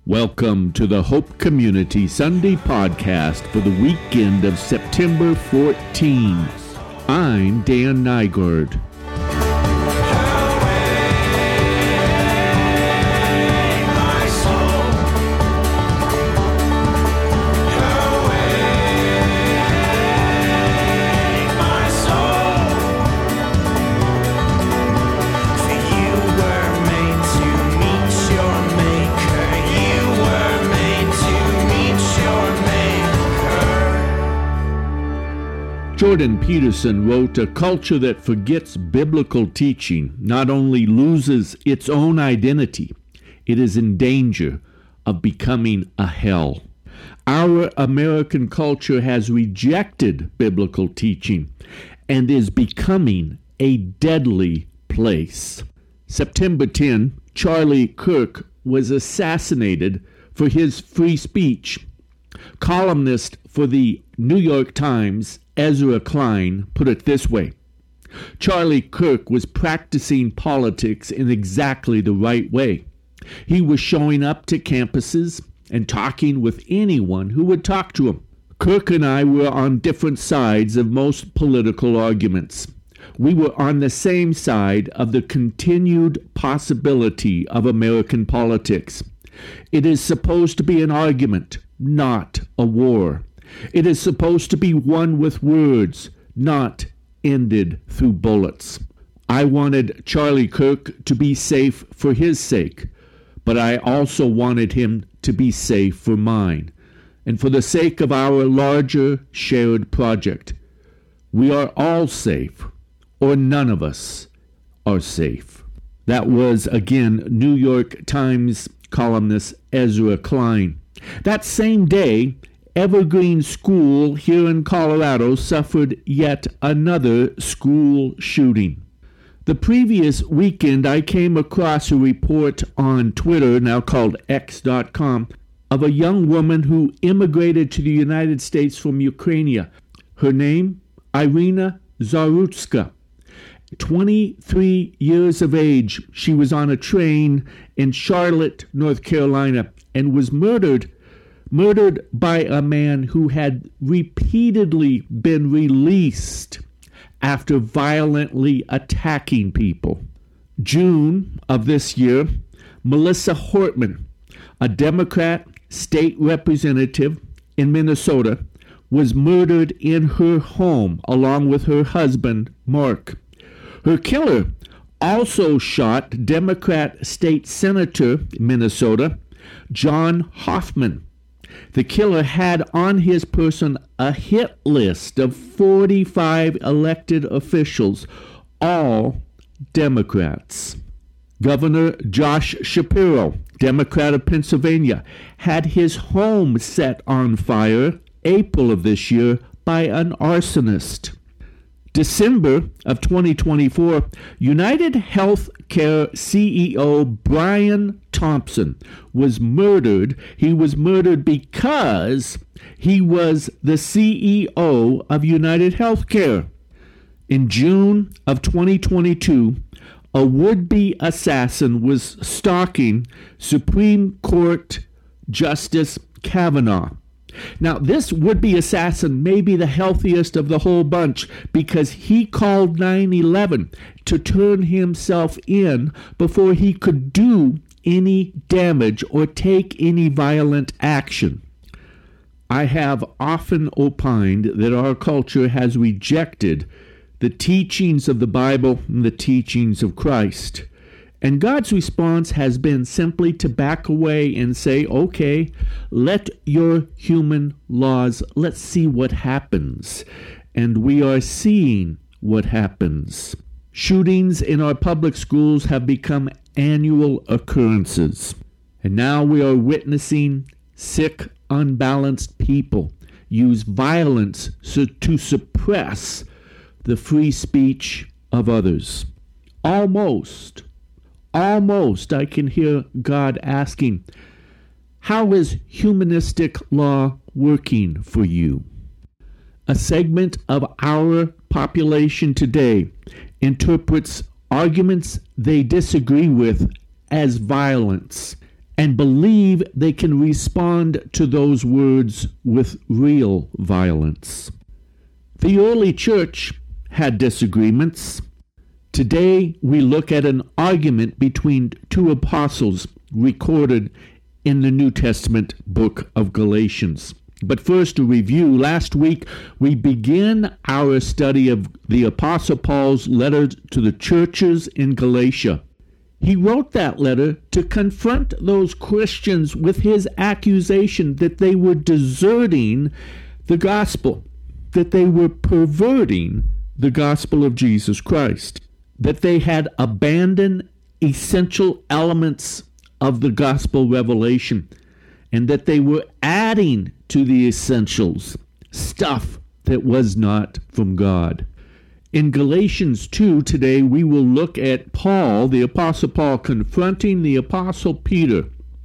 Welcome to the Hope Community Sunday podcast for the weekend of September 14. I'm Dan Nygaard. Jordan Peterson wrote, "A culture that forgets biblical teaching not only loses its own identity, it is in danger of becoming a hell." Our American culture has rejected biblical teaching and is becoming a deadly place. September 10, Charlie Kirk was assassinated for his free speech. Columnist for the New York Times, Ezra Klein, put it this way: Charlie Kirk was practicing politics in exactly the right way. He was showing up to campuses and talking with anyone who would talk to him. Kirk and I were on different sides of most political arguments. We were on the same side of the continued possibility of American politics. It is supposed to be an argument, not a war. It is supposed to be won with words, not ended through bullets. I wanted Charlie Kirk to be safe for his sake, but I also wanted him to be safe for mine, and for the sake of our larger shared project. We are all safe, or none of us are safe. That was, again, New York Times columnist Ezra Klein. That same day, Evergreen School here in Colorado suffered yet another school shooting. The previous weekend, I came across a report on Twitter, now called X.com, of a young woman who immigrated to the United States from Ukraine. Her name, Irina Zarutska. 23 years of age, she was on a train in Charlotte, North Carolina, and was murdered by a man who had repeatedly been released after violently attacking people. June of this year, Melissa Hortman, a Democrat state representative in Minnesota, was murdered in her home along with her husband, Mark. Her killer also shot Democrat state senator in Minnesota, John Hoffman. The killer had on his person a hit list of 45 elected officials, all Democrats. Governor Josh Shapiro, Democrat of Pennsylvania, had his home set on fire April of this year by an arsonist. December of 2024, United Healthcare CEO Brian Thompson was murdered. He was murdered because he was the CEO of United Healthcare. In June of 2022, a would-be assassin was stalking Supreme Court Justice Kavanaugh. Now, this would-be assassin may be the healthiest of the whole bunch because he called 9/11 to turn himself in before he could do any damage or take any violent action. I have often opined that our culture has rejected the teachings of the Bible and the teachings of Christ. And God's response has been simply to back away and say, okay, let your human laws, let's see what happens. And we are seeing what happens. Shootings in our public schools have become annual occurrences. And now we are witnessing sick, unbalanced people use violence to suppress the free speech of others. Almost I can hear God asking, how is humanistic law working for you? A segment of our population today interprets arguments they disagree with as violence and believe they can respond to those words with real violence. The early church had disagreements. Today, we look at an argument between two apostles recorded in the New Testament book of Galatians. But first, a review. Last week, we began our study of the Apostle Paul's letter to the churches in Galatia. He wrote that letter to confront those Christians with his accusation that they were deserting the gospel, that they were perverting the gospel of Jesus Christ, that they had abandoned essential elements of the gospel revelation, and that they were adding to the essentials stuff that was not from God. In Galatians 2 today, we will look at Paul, the Apostle Paul, confronting the Apostle Peter,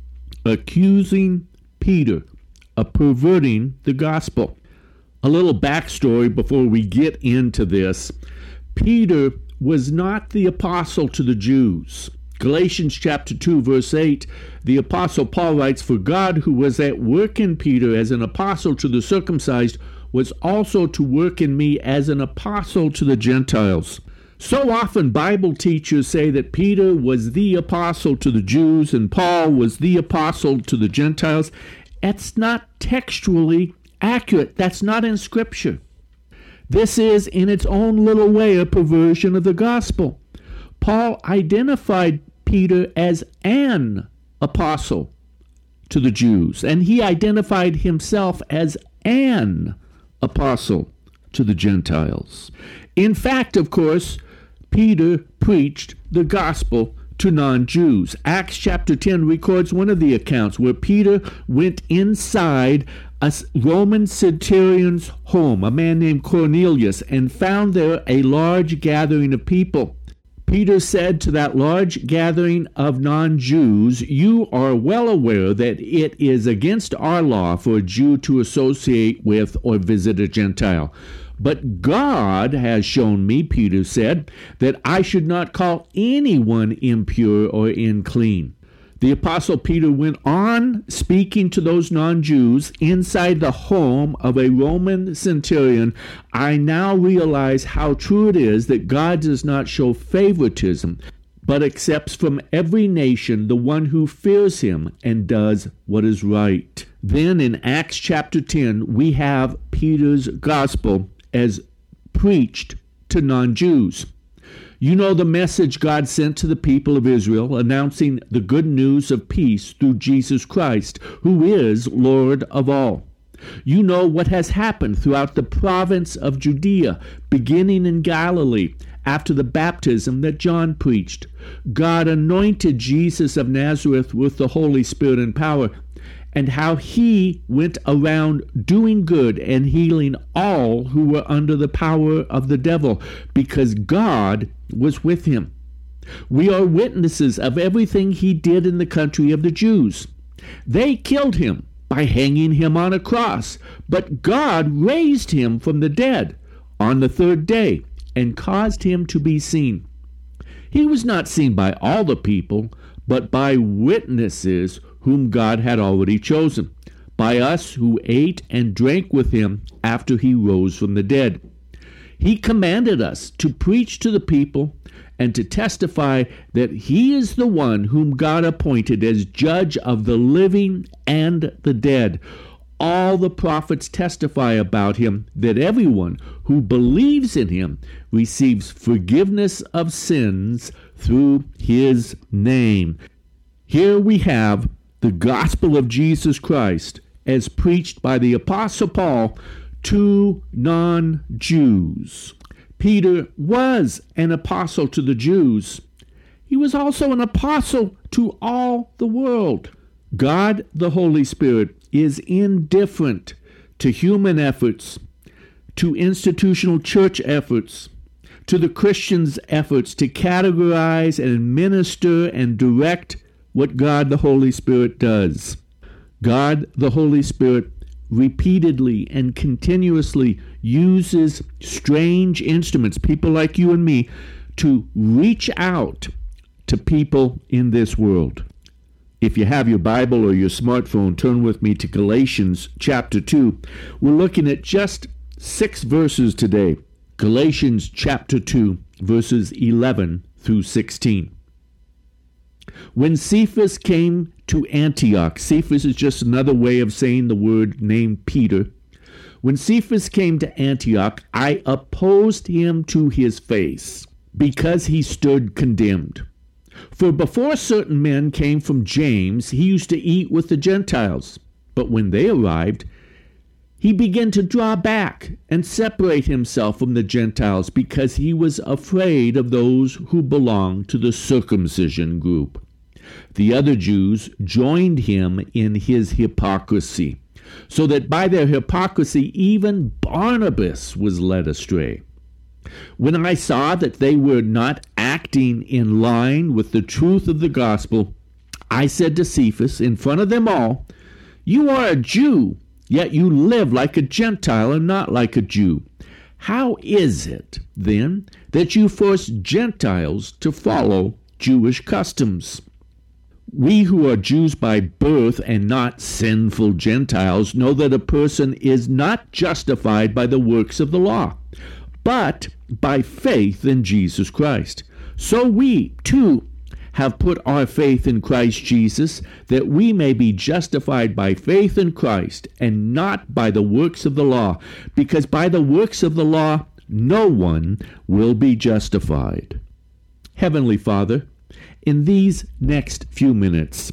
accusing Peter of perverting the gospel. A little backstory before we get into this. Peter was not the apostle to the Jews. Galatians chapter 2, verse 8, the Apostle Paul writes, "For God, who was at work in Peter as an apostle to the circumcised, was also to work in me as an apostle to the Gentiles." So often Bible teachers say that Peter was the apostle to the Jews and Paul was the apostle to the Gentiles. That's not textually accurate. That's not in Scripture. This is, in its own little way, a perversion of the gospel. Paul identified Peter as an apostle to the Jews, and he identified himself as an apostle to the Gentiles. In fact, of course, Peter preached the gospel to non-Jews. Acts chapter 10 records one of the accounts where Peter went inside a Roman centurion's home, a man named Cornelius, and found there a large gathering of people. Peter said to that large gathering of non-Jews, "You are well aware that it is against our law for a Jew to associate with or visit a Gentile. But God has shown me," Peter said, "that I should not call anyone impure or unclean." The Apostle Peter went on speaking to those non-Jews inside the home of a Roman centurion. "I now realize how true it is that God does not show favoritism, but accepts from every nation the one who fears him and does what is right." Then in Acts chapter 10, we have Peter's gospel as preached to non-Jews. You know the message God sent to the people of Israel, announcing the good news of peace through Jesus Christ, who is Lord of all. You know what has happened throughout the province of Judea, beginning in Galilee, after the baptism that John preached. God anointed Jesus of Nazareth with the Holy Spirit and power, and how he went around doing good and healing all who were under the power of the devil, because God was with him. We are witnesses of everything he did in the country of the Jews. They killed him by hanging him on a cross, but God raised him from the dead on the third day and caused him to be seen. He was not seen by all the people, but by witnesses whom God had already chosen, by us who ate and drank with him after he rose from the dead. He commanded us to preach to the people and to testify that he is the one whom God appointed as judge of the living and the dead. All the prophets testify about him, that everyone who believes in him receives forgiveness of sins through his name. Here we have the gospel of Jesus Christ as preached by the Apostle Paul to non-Jews. Peter was an apostle to the Jews. He was also an apostle to all the world. God, the Holy Spirit, is indifferent to human efforts, to institutional church efforts, to the Christians' efforts to categorize and administer and direct what God the Holy Spirit does. God the Holy Spirit repeatedly and continuously uses strange instruments, people like you and me, to reach out to people in this world. If you have your Bible or your smartphone, turn with me to Galatians chapter 2. We're looking at just 6 verses today. Galatians chapter 2, verses 11 through 16. When Cephas came to Antioch, Cephas is just another way of saying the word named Peter. When Cephas came to Antioch, I opposed him to his face, because he stood condemned. For before certain men came from James, he used to eat with the Gentiles. But when they arrived, he began to draw back and separate himself from the Gentiles, because he was afraid of those who belonged to the circumcision group. The other Jews joined him in his hypocrisy, so that by their hypocrisy even Barnabas was led astray. When I saw that they were not acting in line with the truth of the gospel, I said to Cephas in front of them all, "You are a Jew, yet you live like a Gentile and not like a Jew. How is it, then, that you force Gentiles to follow Jewish customs? We who are Jews by birth and not sinful Gentiles know that a person is not justified by the works of the law, but by faith in Jesus Christ. So we, too, have put our faith in Christ Jesus, that we may be justified by faith in Christ, and not by the works of the law, because by the works of the law no one will be justified." Heavenly Father, in these next few minutes,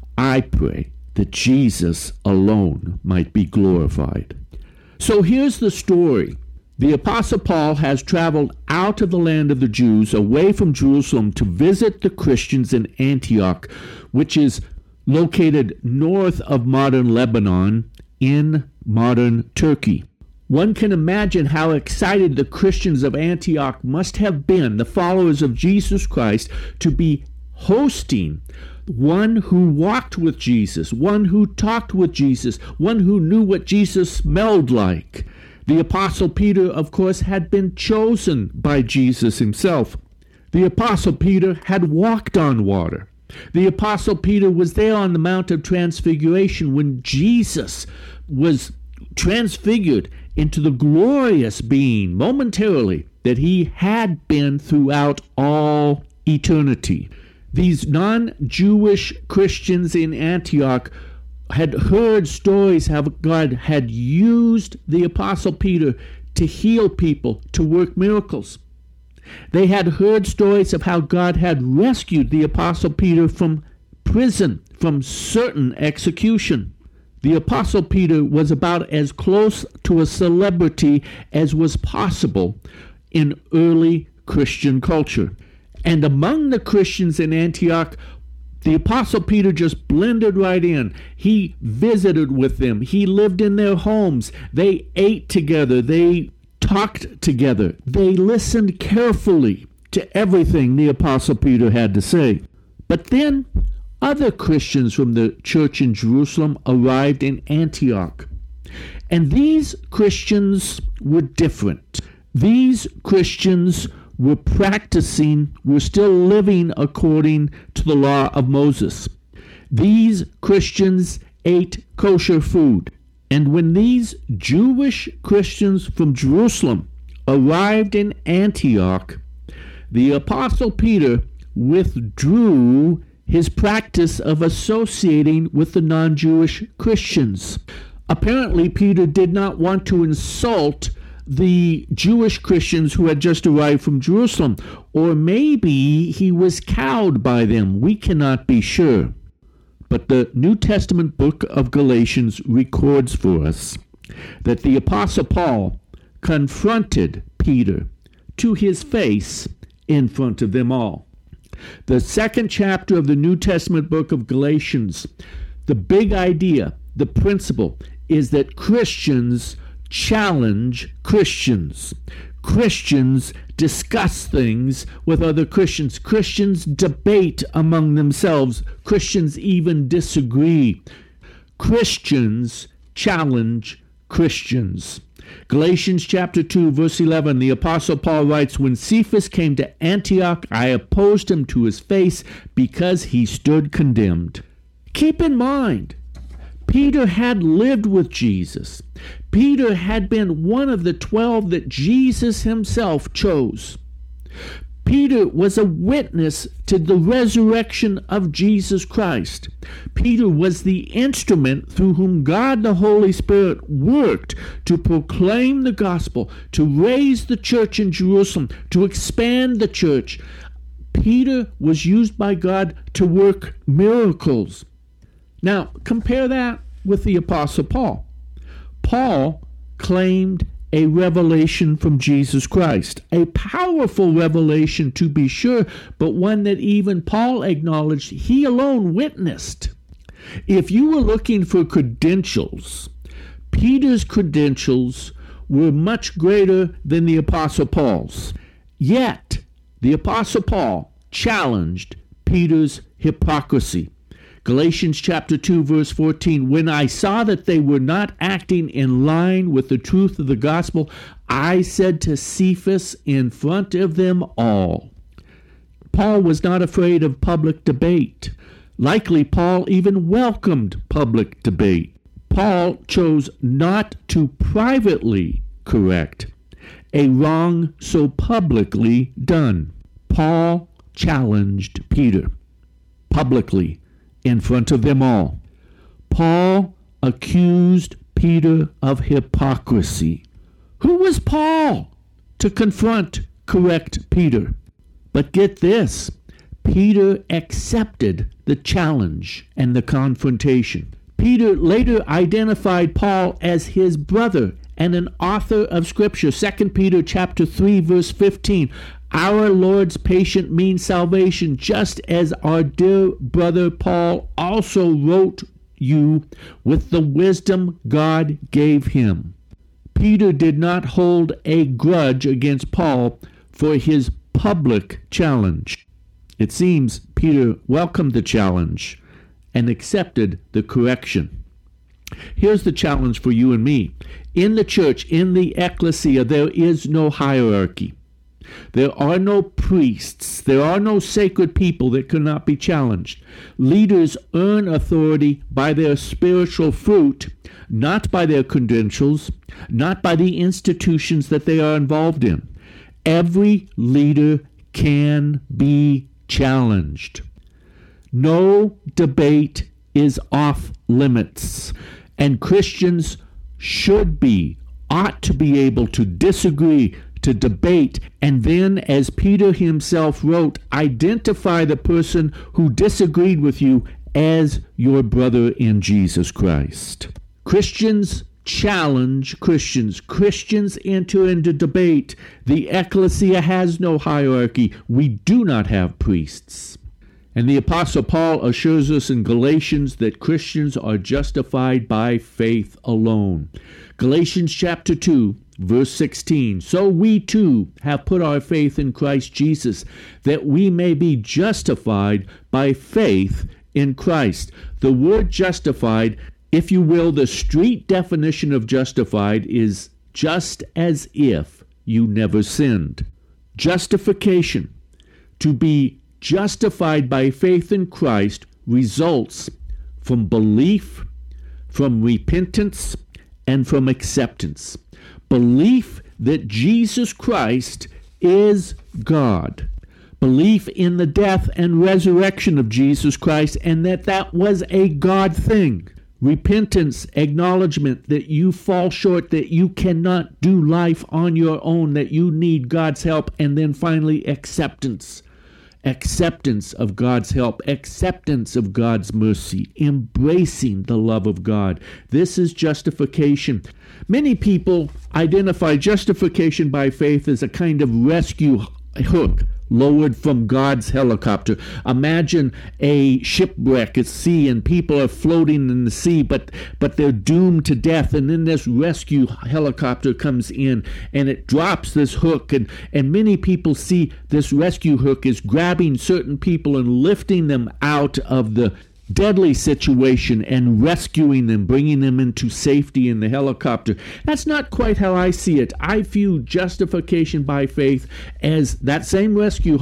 I pray that Jesus alone might be glorified. So here's the story. The Apostle Paul has traveled out of the land of the Jews, away from Jerusalem, to visit the Christians in Antioch, which is located north of modern Lebanon in modern Turkey. One can imagine how excited the Christians of Antioch must have been, the followers of Jesus Christ, to be hosting one who walked with Jesus, one who talked with Jesus, one who knew what Jesus smelled like. The Apostle Peter, of course, had been chosen by Jesus himself. The Apostle Peter had walked on water. The Apostle Peter was there on the Mount of Transfiguration when Jesus was transfigured into the glorious being momentarily that he had been throughout all eternity. These non-Jewish Christians in Antioch had heard stories how God had used the Apostle Peter to heal people, to work miracles. They had heard stories of how God had rescued the Apostle Peter from prison, from certain execution. The Apostle Peter was about as close to a celebrity as was possible in early Christian culture. And among the Christians in Antioch, the Apostle Peter just blended right in. He visited with them. He lived in their homes. They ate together. They talked together. They listened carefully to everything the Apostle Peter had to say. But then other Christians from the church in Jerusalem arrived in Antioch. And these Christians were different. These Christians were still living according to the law of Moses. These Christians ate kosher food. And when these Jewish Christians from Jerusalem arrived in Antioch, the Apostle Peter withdrew his practice of associating with the non-Jewish Christians. Apparently, Peter did not want to insult the Jewish Christians who had just arrived from Jerusalem, or maybe he was cowed by them. We cannot be sure. But the New Testament book of Galatians records for us that the Apostle Paul confronted Peter to his face in front of them all. The second chapter of the New Testament book of Galatians, the big idea, the principle, is that Christians challenge Christians. Christians discuss things with other Christians. Christians debate among themselves. Christians even disagree. Christians challenge Christians. Galatians chapter 2, verse 11, the Apostle Paul writes, "When Cephas came to Antioch, I opposed him to his face because he stood condemned." Keep in mind, Peter had lived with Jesus. Peter had been one of the 12 that Jesus himself chose. Peter was a witness to the resurrection of Jesus Christ. Peter was the instrument through whom God the Holy Spirit worked to proclaim the gospel, to raise the church in Jerusalem, to expand the church. Peter was used by God to work miracles. Now, compare that with the Apostle Paul. Paul claimed a revelation from Jesus Christ, a powerful revelation to be sure, but one that even Paul acknowledged he alone witnessed. If you were looking for credentials, Peter's credentials were much greater than the Apostle Paul's. Yet, the Apostle Paul challenged Peter's hypocrisy. Galatians chapter 2, verse 14, when I saw that they were not acting in line with the truth of the gospel, I said to Cephas in front of them all. Paul was not afraid of public debate. Likely, Paul even welcomed public debate. Paul chose not to privately correct a wrong so publicly done. Paul challenged Peter publicly in front of them all. Paul accused Peter of hypocrisy. Who was Paul to correct Peter? But get this, Peter accepted the challenge and the confrontation. Peter later identified Paul as his brother and an author of Scripture. 2 Peter chapter 3, verse 15. Our Lord's patient means salvation, just as our dear brother Paul also wrote you with the wisdom God gave him. Peter did not hold a grudge against Paul for his public challenge. It seems Peter welcomed the challenge and accepted the correction. Here's the challenge for you and me. In the church, in the ecclesia, there is no hierarchy. There are no priests. There are no sacred people that cannot be challenged. Leaders earn authority by their spiritual fruit, not by their credentials, not by the institutions that they are involved in. Every leader can be challenged. No debate is off limits, and Christians ought to be able to disagree, to debate, and then, as Peter himself wrote, identify the person who disagreed with you as your brother in Jesus Christ. Christians challenge Christians. Christians enter into debate. The ecclesia has no hierarchy. We do not have priests. And the Apostle Paul assures us in Galatians that Christians are justified by faith alone. Galatians chapter 2, verse 16. So we too have put our faith in Christ Jesus, that we may be justified by faith in Christ. The word justified, if you will, the street definition of justified is just as if you never sinned. Justification, to be justified by faith in Christ, results from belief, from repentance, and from acceptance. Belief that Jesus Christ is God. Belief in the death and resurrection of Jesus Christ, and that was a God thing. Repentance, acknowledgement that you fall short, that you cannot do life on your own, that you need God's help, and then finally acceptance. Acceptance of God's help, acceptance of God's mercy, embracing the love of God. This is justification. Many people identify justification by faith as a kind of rescue hook lowered from God's helicopter. Imagine a shipwreck at sea and people are floating in the sea, but they're doomed to death, and then this rescue helicopter comes in and it drops this hook, and many people see this rescue hook is grabbing certain people and lifting them out of the deadly situation and rescuing them, bringing them into safety in the helicopter. That's not quite how I see it. I view justification by faith as that same rescue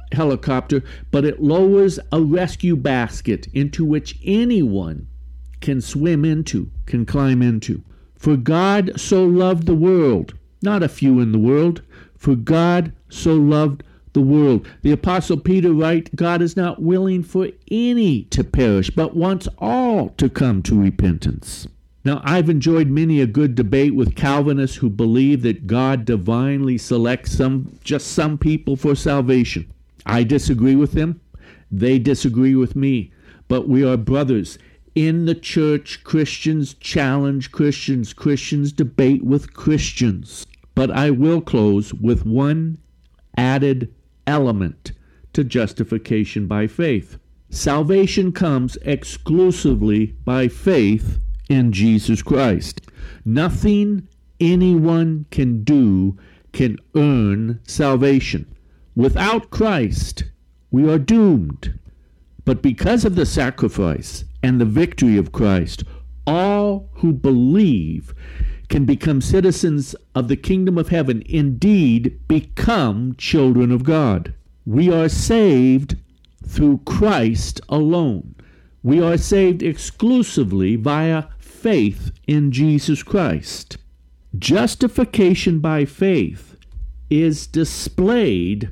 helicopter, but it lowers a rescue basket into which anyone can swim into, can climb into. For God so loved the world, not a few in the world, for God so loved the world. The Apostle Peter writes, God is not willing for any to perish, but wants all to come to repentance. Now, I've enjoyed many a good debate with Calvinists who believe that God divinely selects just some people for salvation. I disagree with them. They disagree with me. But we are brothers. In the church, Christians challenge Christians. Christians debate with Christians. But I will close with one added element to justification by faith. Salvation comes exclusively by faith in Jesus Christ. Nothing anyone can do can earn salvation. Without Christ, we are doomed. But because of the sacrifice and the victory of Christ, all who believe can become citizens of the kingdom of heaven, indeed become children of God. We are saved through Christ alone. We are saved exclusively via faith in Jesus Christ. Justification by faith is displayed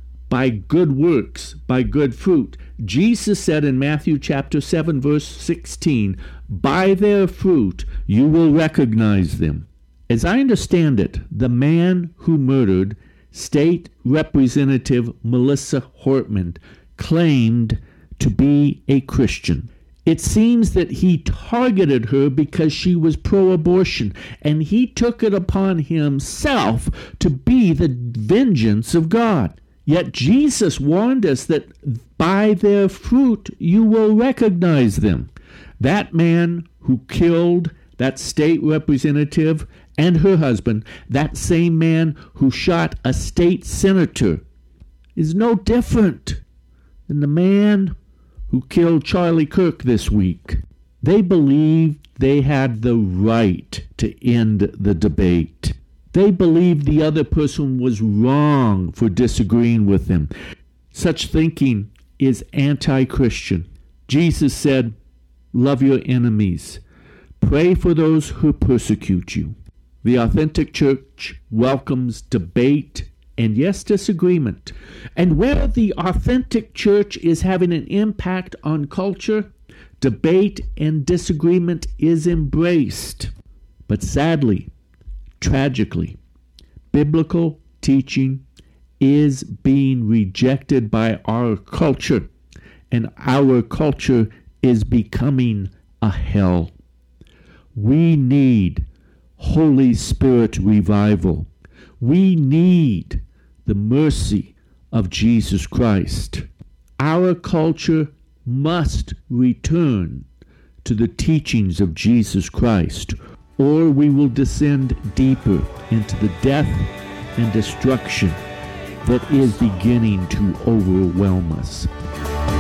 by good works, by good fruit. Jesus said in Matthew chapter 7, verse 16, by their fruit you will recognize them. As I understand it, the man who murdered State Representative Melissa Hortman claimed to be a Christian. It seems that he targeted her because she was pro-abortion, and he took it upon himself to be the vengeance of God. Yet Jesus warned us that by their fruit you will recognize them. That man who killed that state representative and her husband, that same man who shot a state senator, is no different than the man who killed Charlie Kirk this week. They believed they had the right to end the debate. They believed the other person was wrong for disagreeing with them. Such thinking is anti-Christian. Jesus said, love your enemies. Pray for those who persecute you. The authentic church welcomes debate and, yes, disagreement. And where the authentic church is having an impact on culture, debate and disagreement is embraced. But sadly, tragically, biblical teaching is being rejected by our culture, and our culture is becoming a hell. We need Holy Spirit revival. We need the mercy of Jesus Christ. Our culture must return to the teachings of Jesus Christ, or we will descend deeper into the death and destruction that is beginning to overwhelm us.